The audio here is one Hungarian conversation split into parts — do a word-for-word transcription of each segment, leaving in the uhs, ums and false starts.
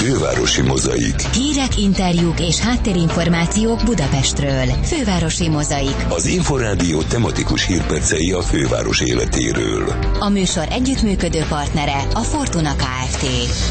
Fővárosi Mozaik. Hírek, interjúk és háttérinformációk Budapestről. Fővárosi Mozaik. Az Inforádió tematikus hírpercei a főváros életéről. A műsor együttműködő partnere a Fortuna Kft.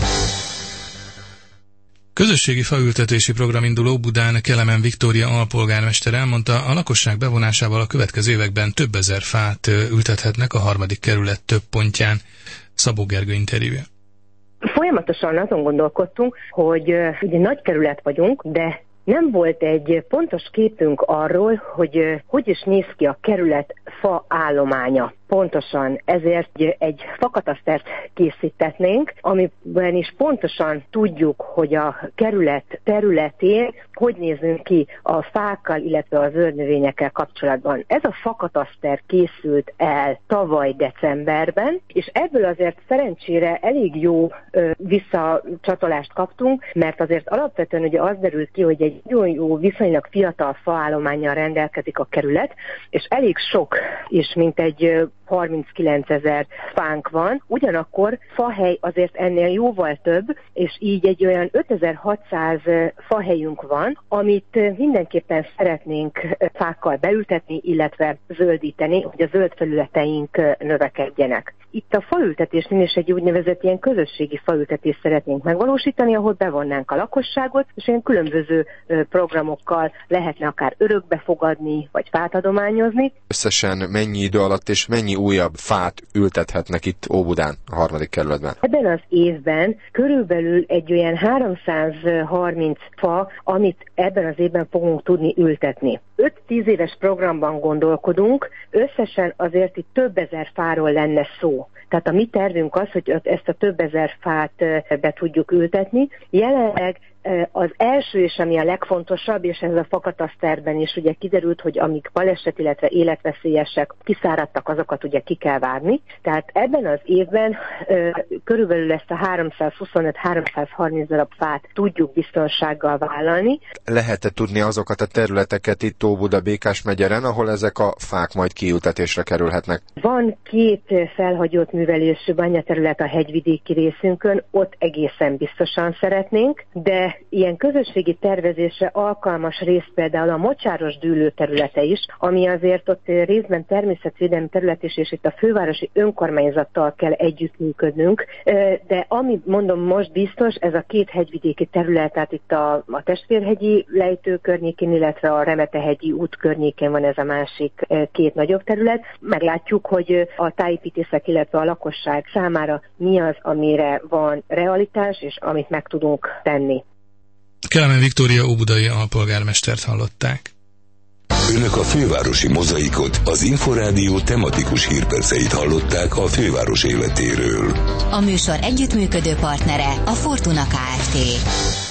Közösségi faültetési program indul Óbudán. Kelemen Viktória alpolgármester elmondta, a lakosság bevonásával a következő években több ezer fát ültethetnek a harmadik kerület több pontján. Szabó Gergő interjúja. Folyamatosan azon gondolkodtunk, hogy ugye nagy kerület vagyunk, de nem volt egy pontos képünk arról, hogy hogy is néz ki a kerület fa állománya. Pontosan ezért egy fakatasztert készítetnénk, amiben is pontosan tudjuk, hogy a kerület területén hogy nézünk ki a fákkal, illetve a zöldnövényekkel kapcsolatban. Ez a fakataszter készült el tavaly decemberben, és ebből azért szerencsére elég jó ö, visszacsatolást kaptunk, mert azért alapvetően ugye az derült ki, hogy egy nagyon jó, viszonylag fiatal faállománnyal rendelkezik a kerület, és elég sok, és mint egy harminckilencezer fánk van, ugyanakkor fahely azért ennél jóval több, és így egy olyan ötezer-hatszáz fahelyünk van, amit mindenképpen szeretnénk fákkal beültetni, illetve zöldíteni, hogy a zöld felületeink növekedjenek. Itt a faültetésnél is egy úgynevezett ilyen közösségi faültetést szeretnénk megvalósítani, ahol bevonnánk a lakosságot, és ilyen különböző programokkal lehetne akár örökbe fogadni, vagy fát adományozni. Összesen mennyi idő alatt és mennyi újabb fát ültethetnek itt Óbudán, a harmadik kerületben? Ebben az évben körülbelül egy olyan háromszázharminc fa, amit ebben az évben fogunk tudni ültetni. öt-tíz éves programban gondolkodunk, összesen azért itt több ezer fáról lenne szó. Tehát a mi tervünk az, hogy ezt a több ezer fát be tudjuk ültetni. Jelenleg az első és ami a legfontosabb, és ez a fakataszterben is ugye kiderült, hogy amik baleset, illetve életveszélyesek, kiszáradtak, azokat ugye ki kell várni. Tehát ebben az évben körülbelül ezt a háromszázhuszonöt-háromszázharminc darab fát tudjuk biztonsággal vállalni. Lehet-e tudni azokat a területeket itt Óbuda Békás megyeren, ahol ezek a fák majd kiültetésre kerülhetnek? Van két felhagyott művelésű banyaterület a hegyvidéki részünkön, ott egészen biztosan szeretnénk, de ilyen közösségi tervezésre alkalmas rész például a mocsáros dűlő területe is, ami azért ott részben természetvédelmi terület is, és itt a fővárosi önkormányzattal kell együttműködnünk, de ami mondom most biztos, ez a két hegyvidéki terület, tehát itt a, a Testvérhegyi lejtő környékén, illetve a Remetehegyi út környékén van ez a másik két nagyobb terület. Meglátjuk, hogy a tájépítészek, illetve a lakosság számára mi az, amire van realitás, és amit meg tudunk tenni. Kelemen Viktória óbudai alpolgármestert hallották. Önök a Fővárosi Mozaikot, az Inforádió tematikus hírperceit hallották a főváros életéről. A műsor együttműködő partnere a Fortuna Kft.